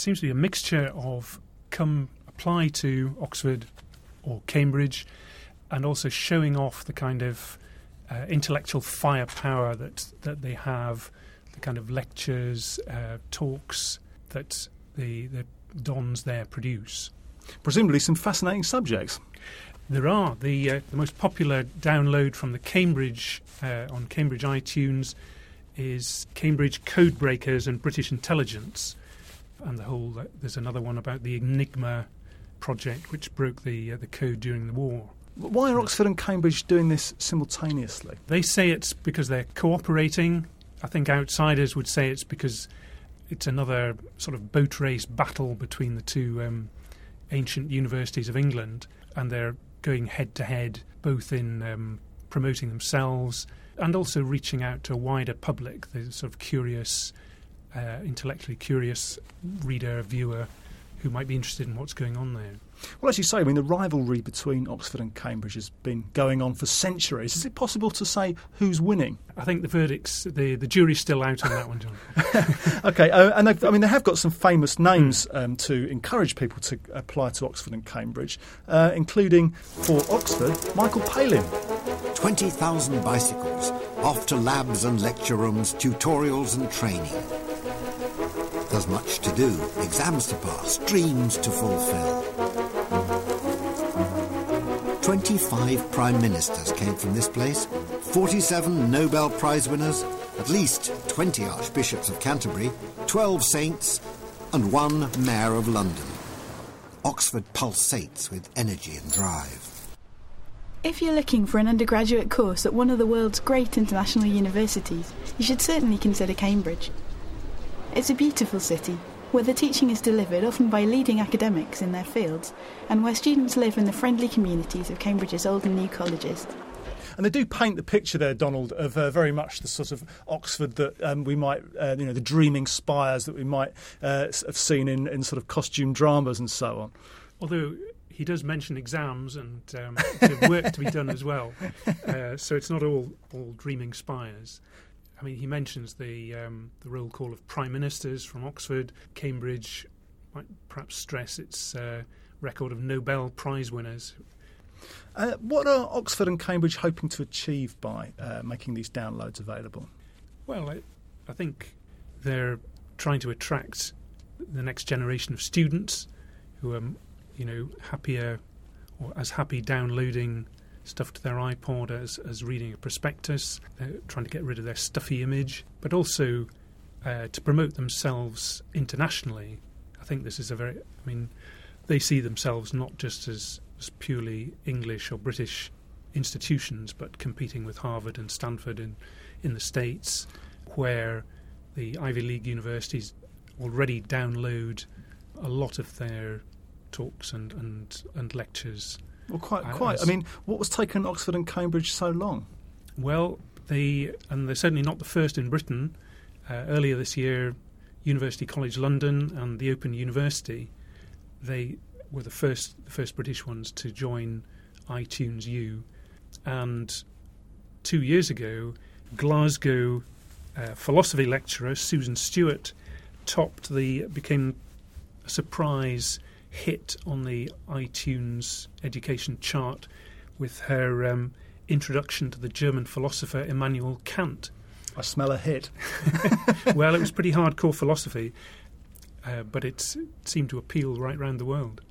seems to be a mixture of come apply to Oxford or Cambridge, and also showing off the kind of intellectual firepower that they have, the kind of lectures, talks that the dons there produce. Presumably some fascinating subjects. There are. The most popular download from the Cambridge on Cambridge iTunes is Cambridge Codebreakers and British Intelligence, and there's another one about the Enigma project, which broke the code during the war. Why are Oxford and Cambridge doing this simultaneously? They say it's because they're cooperating. I think outsiders would say it's because it's another sort of boat race battle between the two ancient universities of England, and they're going head-to-head both in promoting themselves and also reaching out to a wider public, the sort of curious, intellectually curious reader, viewer who might be interested in what's going on there. Well, as you say, I mean, the rivalry between Oxford and Cambridge has been going on for centuries. Is it possible to say who's winning? I think the jury's still out on that one, John. OK, and they have got some famous names to encourage people to apply to Oxford and Cambridge, including, for Oxford, Michael Palin. 20,000 bicycles, off to labs and lecture rooms, tutorials and training. There's much to do, exams to pass, dreams to fulfil. 25 Prime Ministers came from this place, 47 Nobel Prize winners, at least 20 Archbishops of Canterbury, 12 saints, and 1 Mayor of London. Oxford pulsates with energy and drive. If you're looking for an undergraduate course at one of the world's great international universities, you should certainly consider Cambridge. It's a beautiful city, where the teaching is delivered often by leading academics in their fields, and where students live in the friendly communities of Cambridge's old and new colleges. And they do paint the picture there, Donald, of very much the sort of Oxford that we might, the dreaming spires that we might have seen in sort of costume dramas and so on. Although he does mention exams and the work to be done as well, so it's not all dreaming spires. I mean, he mentions the roll call of prime ministers from Oxford. Cambridge might perhaps stress its record of Nobel Prize winners. What are Oxford and Cambridge hoping to achieve by making these downloads available? Well, I think they're trying to attract the next generation of students who are, happier or as happy downloading stuff to their iPod as reading a prospectus. They're trying to get rid of their stuffy image, but also to promote themselves internationally. I think this is they see themselves not just as purely English or British institutions, but competing with Harvard and Stanford in the States, where the Ivy League universities already download a lot of their talks and lectures. Well, quite. I mean, what was taking Oxford and Cambridge so long? Well, they're certainly not the first in Britain. Earlier this year, University College London and the Open University, they were the first British ones to join iTunes U. And 2 years ago, Glasgow philosophy lecturer Susan Stewart became a surprise hit on the iTunes education chart with her introduction to the German philosopher Immanuel Kant. I smell a hit. Well, it was pretty hardcore philosophy, but it seemed to appeal right round the world.